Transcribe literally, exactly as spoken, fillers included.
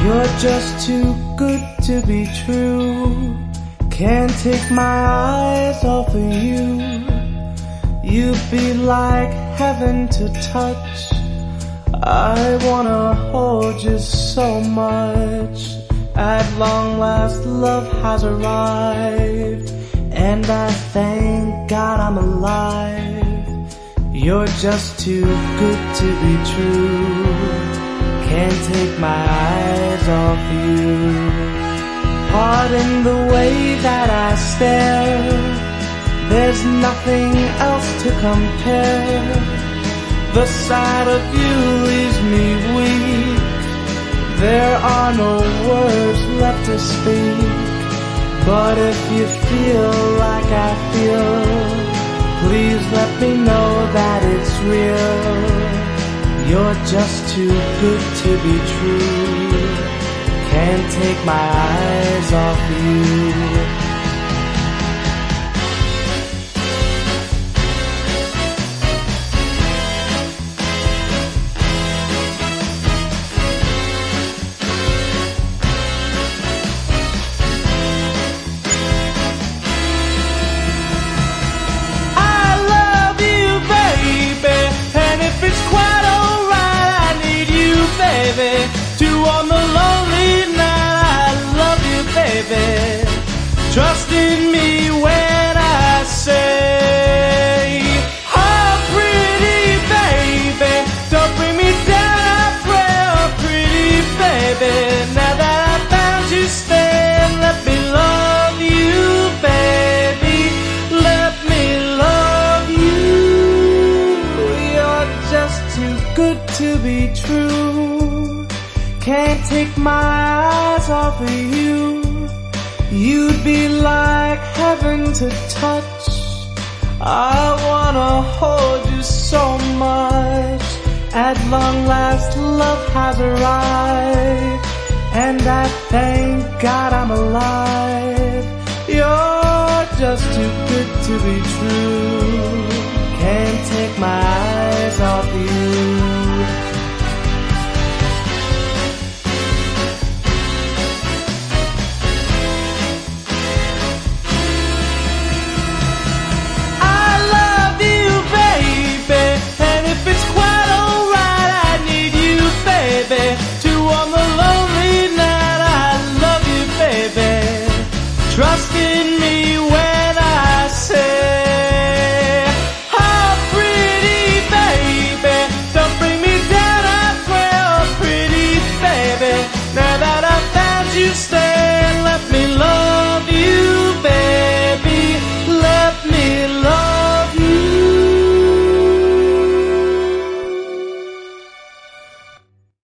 You're just too good to be true. Can't take my eyes off of you. You'd be like heaven to touch. I wanna hold you so much. At long last love has arrived, and I thank God I'm alive. You're just too good to be true. Can't take my eyes off you. Pardon the way that I stare. There's nothing else to compare. The sight of you leaves me weak. There are no words left to speak. But if you feel like I feel, please let me know that it's real. You're just too good to be true. Can't take my eyes off you. To on the lonely night, I love you, baby. Trust in me when I say, oh, pretty baby, don't bring me down, I pray, oh, pretty baby. Now that I found you, stay and let me love you, baby. Let me love you. You're just too good to be true. Can't take my eyes off of you. You'd be like heaven to touch. I wanna hold you so much. At long last love has arrived, and I thank God I'm alive. You're just too good to be true. Can't take my eyes off you. Trust in me when I say, oh, pretty baby, don't bring me down, I pray, oh, pretty baby. Now that I found you, stay.